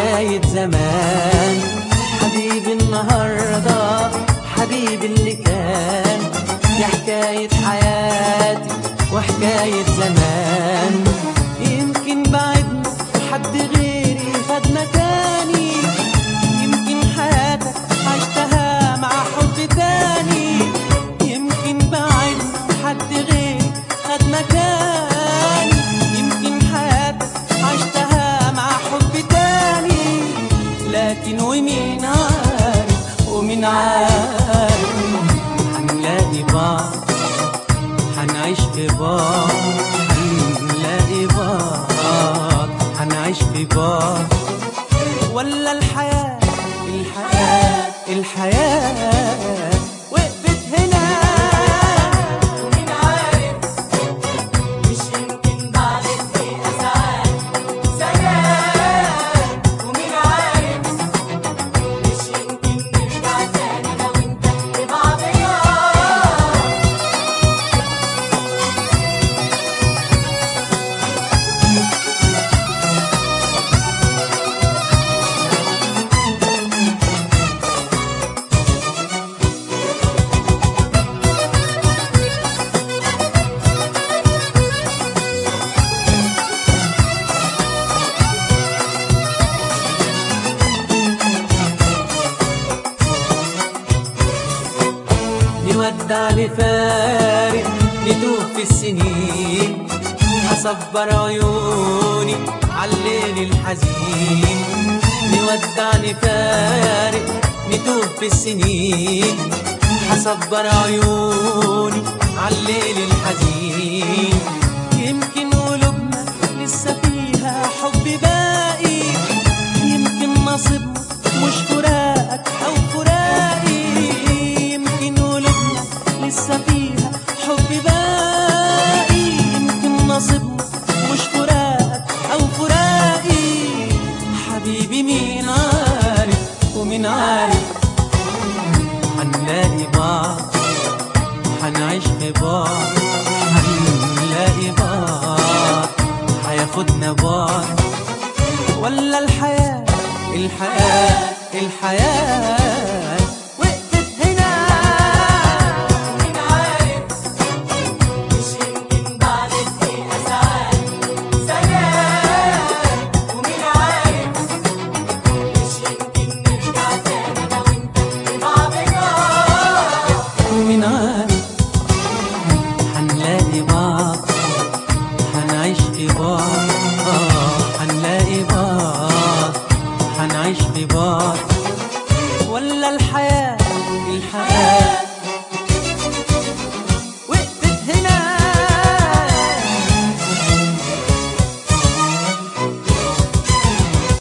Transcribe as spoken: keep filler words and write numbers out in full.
حكاية زمان. حبيبي النهاردة حبيبي اللي كان، دي حكاية حياتي وحكاية زمان. يمكن بعدنا وحد غيري خد مكاني، يمكن حياتك عشتها مع حب تاني. يمكن بعدنا وحد غيري خد مكاني، يمكن حياتك عشتها مع حب تاني. لكن ومين عارف ومين عارف هنلاقي بعض، هنعيش في بعض، هنلاقي بعض، هنعيش في بعض. ولا الحياة الحياة الحياة وقفت هنا. ومين عارف مش يمكن بعد الدقيقة ساعات سنوات. ومين عارف مش يمكن نرجع تاني أنا وأنت لبعضنا. نودع لفارق نتوه في السنين، هصبر عيوني عالليل الحزين. نودع لفارق نتوه في السنين، هصبر عيوني عالليل الحزين. يمكن قلوبنا لسه فيها حب باقي، يمكن نصيبنا مش فراقك أو فراقي. يمكن قلوبنا لسه فيها حب باقي، يمكن نصيبنا مش فراقك أو فراقي. حبيبي مين عارف ومين عارف هنلاقي بعض، هنعيش في بعض، هنلاقي بعض، هياخدنا بعض. ولا الحياة الحياة الحياة وقفت هنا. ومين عارف مش يمكن بعد الدقيقة ساعات سنوات. ومين عارف مش يمكن نرجع تاني أنا وأنت لبعضنا. ومين عارف هنلاقي بعض، هنعيش في بعض، آه هنلاقي بعض، هنعيش في بعض. ولا الحياة الحياة